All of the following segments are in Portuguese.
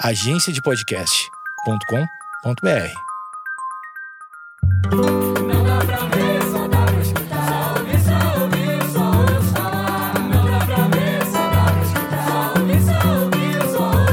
agenciadepodcast.com.br. Não dá pra ver, só dá pra escutar. Só ouvir, só ouço falar. Não dá pra ver, só dá pra escutar. Só ouvir,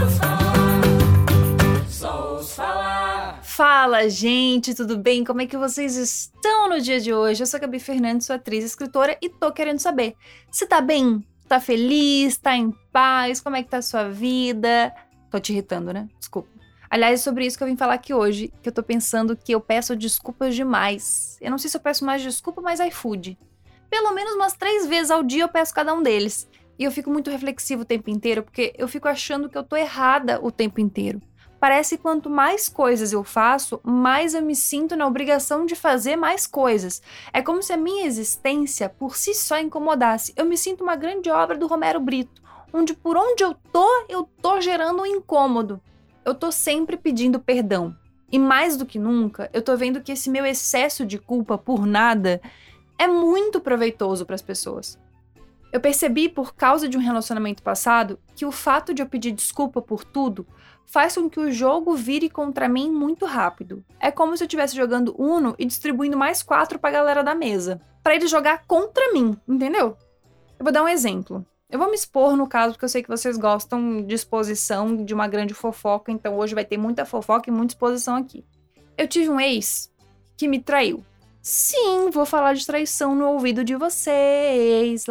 só ouço falar. Fala, gente, tudo bem? Como é que vocês estão no dia de hoje? Eu sou a Gabi Fernandes, sou atriz e escritora e tô querendo saber, você tá bem? Tá feliz? Tá em paz? Como é que tá a sua vida? Tô te irritando, né? Desculpa. Aliás, é sobre isso que eu vim falar aqui hoje, que eu tô pensando que eu peço desculpas demais. Eu não sei se eu peço mais desculpa, mas iFood. Pelo menos umas 3 vezes ao dia eu peço cada um deles. E eu fico muito reflexiva o tempo inteiro, porque eu fico achando que eu tô errada o tempo inteiro. Parece que quanto mais coisas eu faço, mais eu me sinto na obrigação de fazer mais coisas. É como se a minha existência, por si só, incomodasse. Eu me sinto uma grande obra do Romero Brito, onde por onde eu tô gerando um incômodo. Eu tô sempre pedindo perdão. E mais do que nunca, eu tô vendo que esse meu excesso de culpa por nada é muito proveitoso para as pessoas. Eu percebi, por causa de um relacionamento passado, que o fato de eu pedir desculpa por tudo faz com que o jogo vire contra mim muito rápido. É como se eu estivesse jogando Uno e distribuindo mais 4 pra galera da mesa, pra eles jogar contra mim, entendeu? Eu vou dar um exemplo. Eu vou me expor no caso, porque eu sei que vocês gostam de exposição, de uma grande fofoca, então hoje vai ter muita fofoca e muita exposição aqui. Eu tive um ex que me traiu. Sim, vou falar de traição no ouvido de vocês,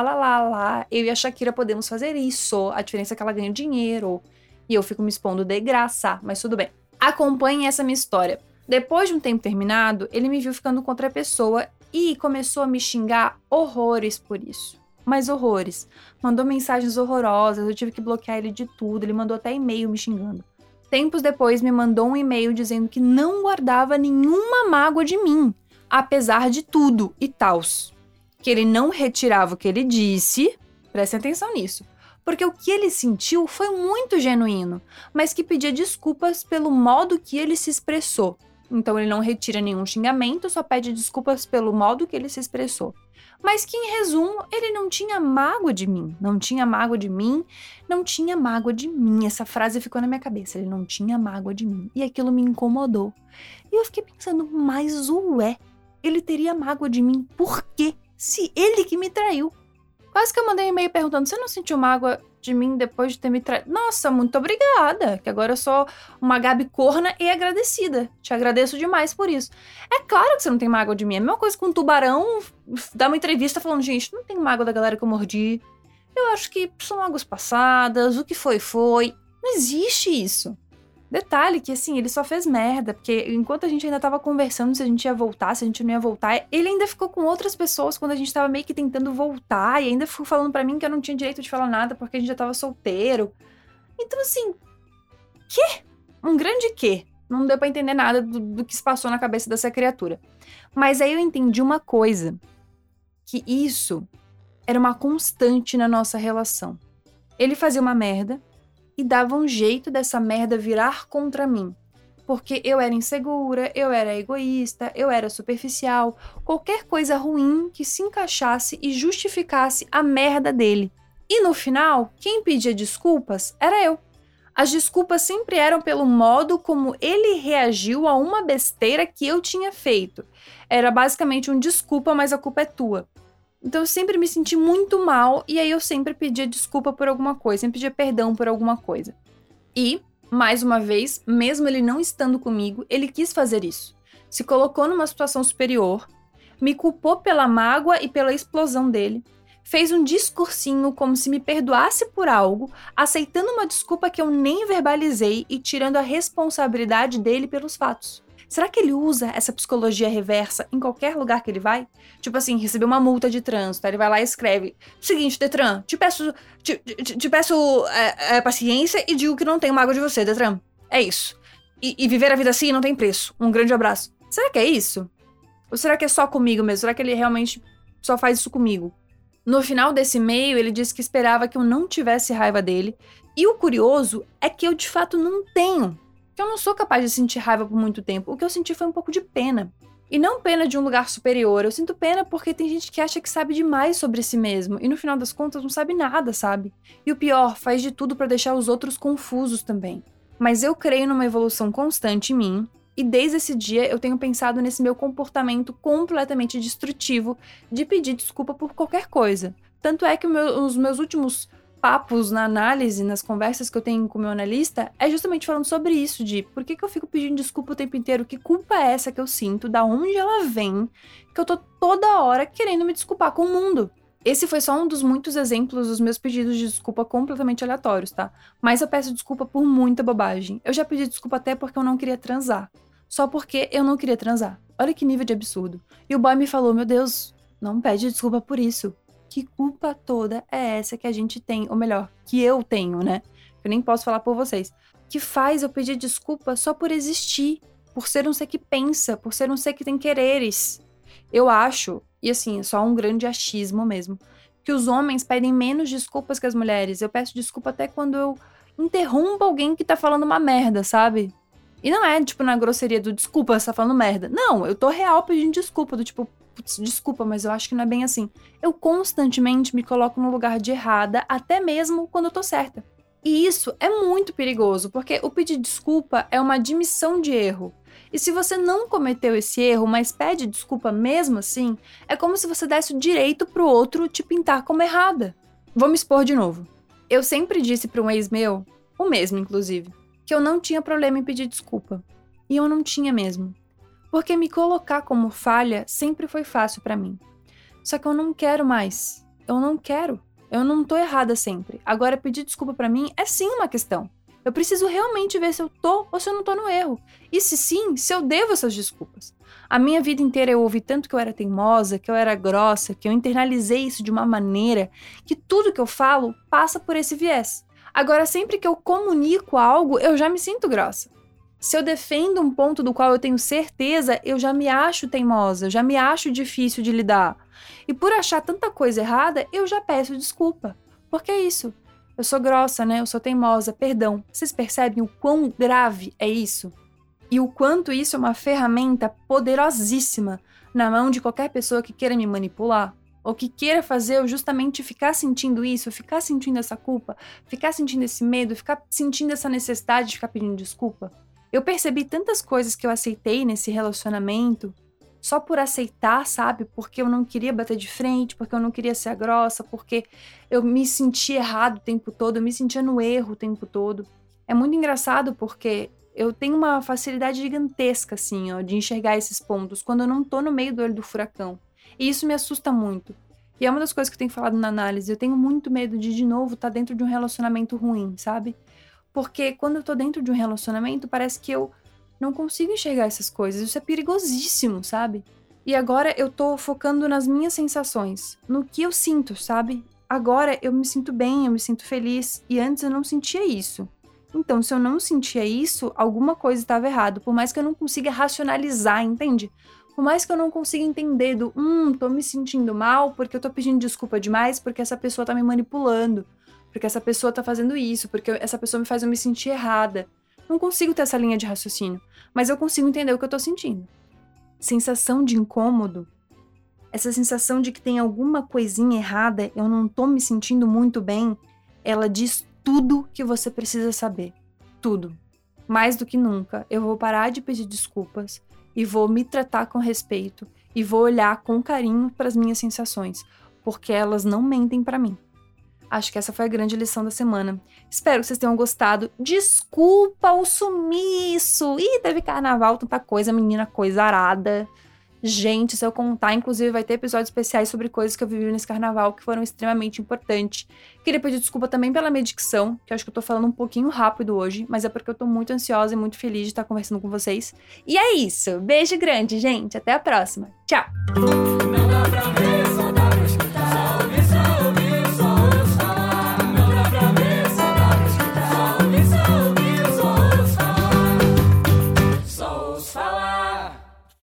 lá. Eu e a Shakira podemos fazer isso, a diferença é que ela ganha dinheiro. E eu fico me expondo de graça, mas tudo bem. Acompanhem essa minha história. Depois de um tempo terminado, ele me viu ficando com outra pessoa e começou a me xingar horrores por isso. Mas horrores. Mandou mensagens horrorosas, eu tive que bloquear ele de tudo, ele mandou até e-mail me xingando. Tempos depois me mandou um e-mail dizendo que não guardava nenhuma mágoa de mim, apesar de tudo e tals. Que ele não retirava o que ele disse, prestem atenção nisso, porque o que ele sentiu foi muito genuíno, mas que pedia desculpas pelo modo que ele se expressou. Então ele não retira nenhum xingamento, só pede desculpas pelo modo que ele se expressou. Mas que, em resumo, ele não tinha mágoa de mim. Não tinha mágoa de mim, não tinha mágoa de mim. Essa frase ficou na minha cabeça, ele não tinha mágoa de mim. E aquilo me incomodou. E eu fiquei pensando, mas ele teria mágoa de mim por quê? Se ele que me traiu. Quase que eu mandei um e-mail perguntando, você não sentiu mágoa de mim depois de ter me traído? Nossa, muito obrigada, que agora eu sou uma Gabi corna e agradecida. Te agradeço demais por isso. É claro que você não tem mágoa de mim. É a mesma coisa com um tubarão dar uma entrevista falando, gente, não tenho mágoa da galera que eu mordi. Eu acho que são mágoas passadas, o que foi. Não existe isso. Detalhe que, assim, ele só fez merda, porque enquanto a gente ainda tava conversando se a gente ia voltar, se a gente não ia voltar, ele ainda ficou com outras pessoas quando a gente tava meio que tentando voltar, e ainda ficou falando pra mim que eu não tinha direito de falar nada porque a gente já tava solteiro. Então, assim, quê? Um grande quê? Não deu pra entender nada do que se passou na cabeça dessa criatura. Mas aí eu entendi uma coisa, que isso era uma constante na nossa relação. Ele fazia uma merda, e dava um jeito dessa merda virar contra mim. Porque eu era insegura, eu era egoísta, eu era superficial, qualquer coisa ruim que se encaixasse e justificasse a merda dele. E no final, quem pedia desculpas era eu. As desculpas sempre eram pelo modo como ele reagiu a uma besteira que eu tinha feito. Era basicamente um desculpa, mas a culpa é tua. Então eu sempre me senti muito mal e aí eu sempre pedia desculpa por alguma coisa, sempre pedia perdão por alguma coisa. E, mais uma vez, mesmo ele não estando comigo, ele quis fazer isso. Se colocou numa situação superior, me culpou pela mágoa e pela explosão dele, fez um discursinho como se me perdoasse por algo, aceitando uma desculpa que eu nem verbalizei e tirando a responsabilidade dele pelos fatos. Será que ele usa essa psicologia reversa em qualquer lugar que ele vai? Tipo assim, recebeu uma multa de trânsito, aí ele vai lá e escreve: seguinte, Detran, te peço paciência e digo que não tenho mágoa de você, Detran. É isso. E viver a vida assim não tem preço. Um grande abraço. Será que é isso? Ou será que é só comigo mesmo? Será que ele realmente só faz isso comigo? No final desse e-mail, ele disse que esperava que eu não tivesse raiva dele. E o curioso é que eu, de fato, não tenho. Que eu não sou capaz de sentir raiva por muito tempo. O que eu senti foi um pouco de pena. E não pena de um lugar superior. Eu sinto pena porque tem gente que acha que sabe demais sobre si mesmo. E no final das contas não sabe nada, sabe? E o pior, faz de tudo pra deixar os outros confusos também. Mas eu creio numa evolução constante em mim, e desde esse dia eu tenho pensado nesse meu comportamento completamente destrutivo de pedir desculpa por qualquer coisa. Tanto é que os meus últimos papos na análise, nas conversas que eu tenho com o meu analista, é justamente falando sobre isso, de por que eu fico pedindo desculpa o tempo inteiro, que culpa é essa que eu sinto, da onde ela vem, que eu tô toda hora querendo me desculpar com o mundo. Esse foi só um dos muitos exemplos dos meus pedidos de desculpa completamente aleatórios, tá? Mas eu peço desculpa por muita bobagem. Eu já pedi desculpa até porque eu não queria transar. Só porque eu não queria transar. Olha que nível de absurdo. E o boy me falou, meu Deus, não pede desculpa por isso. Que culpa toda é essa que a gente tem? Ou melhor, que eu tenho, né? Eu nem posso falar por vocês. Que faz eu pedir desculpa só por existir. Por ser um ser que pensa. Por ser um ser que tem quereres. Eu acho, e assim, é só um grande achismo mesmo, que os homens pedem menos desculpas que as mulheres. Eu peço desculpa até quando eu interrompo alguém que tá falando uma merda, sabe? E não é, tipo, na grosseria do desculpa, você tá falando merda. Não, eu tô real pedindo desculpa, do tipo, putz, desculpa, mas eu acho que não é bem assim. Eu constantemente me coloco no lugar de errada, até mesmo quando eu tô certa. E isso é muito perigoso, porque o pedir desculpa é uma admissão de erro. E se você não cometeu esse erro, mas pede desculpa mesmo assim, é como se você desse o direito pro outro te pintar como errada. Vou me expor de novo. Eu sempre disse pra um ex meu, o mesmo inclusive, que eu não tinha problema em pedir desculpa. E eu não tinha mesmo. Porque me colocar como falha sempre foi fácil pra mim. Só que eu não quero mais. Eu não quero. Eu não tô errada sempre. Agora, pedir desculpa pra mim é sim uma questão. Eu preciso realmente ver se eu tô ou se eu não tô no erro. E se sim, se eu devo essas desculpas. A minha vida inteira eu ouvi tanto que eu era teimosa, que eu era grossa, que eu internalizei isso de uma maneira que tudo que eu falo passa por esse viés. Agora, sempre que eu comunico algo, eu já me sinto grossa. Se eu defendo um ponto do qual eu tenho certeza, eu já me acho teimosa, eu já me acho difícil de lidar. E por achar tanta coisa errada, eu já peço desculpa. Porque é isso. Eu sou grossa, né? Eu sou teimosa, perdão. Vocês percebem o quão grave é isso? E o quanto isso é uma ferramenta poderosíssima na mão de qualquer pessoa que queira me manipular? Ou que queira fazer eu justamente ficar sentindo isso, ficar sentindo essa culpa, ficar sentindo esse medo, ficar sentindo essa necessidade de ficar pedindo desculpa? Eu percebi tantas coisas que eu aceitei nesse relacionamento só por aceitar, sabe? Porque eu não queria bater de frente, porque eu não queria ser a grossa, porque eu me sentia errado o tempo todo, eu me sentia no erro o tempo todo. É muito engraçado porque eu tenho uma facilidade gigantesca, assim, ó, de enxergar esses pontos quando eu não tô no meio do olho do furacão. E isso me assusta muito. E é uma das coisas que eu tenho falado na análise. Eu tenho muito medo de novo, estar dentro de um relacionamento ruim, sabe? Porque quando eu tô dentro de um relacionamento, parece que eu não consigo enxergar essas coisas. Isso é perigosíssimo, sabe? E agora eu tô focando nas minhas sensações, no que eu sinto, sabe? Agora eu me sinto bem, eu me sinto feliz. E antes eu não sentia isso. Então, se eu não sentia isso, alguma coisa estava errado. Por mais que eu não consiga racionalizar, entende? Por mais que eu não consiga entender tô me sentindo mal porque eu tô pedindo desculpa demais, porque essa pessoa tá me manipulando, porque essa pessoa tá fazendo isso, porque essa pessoa me faz eu me sentir errada. Não consigo ter essa linha de raciocínio, mas eu consigo entender o que eu tô sentindo. Sensação de incômodo, essa sensação de que tem alguma coisinha errada, eu não tô me sentindo muito bem, ela diz tudo que você precisa saber. Tudo. Mais do que nunca, eu vou parar de pedir desculpas e vou me tratar com respeito e vou olhar com carinho para as minhas sensações, porque elas não mentem para mim. Acho que essa foi a grande lição da semana. Espero que vocês tenham gostado. Desculpa o sumiço! Ih, teve carnaval, tanta coisa, menina, coisa arada. Gente, se eu contar, inclusive vai ter episódios especiais sobre coisas que eu vivi nesse carnaval que foram extremamente importantes. Queria pedir desculpa também pela minha dicção, que eu acho que eu tô falando um pouquinho rápido hoje, mas é porque eu tô muito ansiosa e muito feliz de estar conversando com vocês. E é isso. Beijo grande, gente. Até a próxima. Tchau!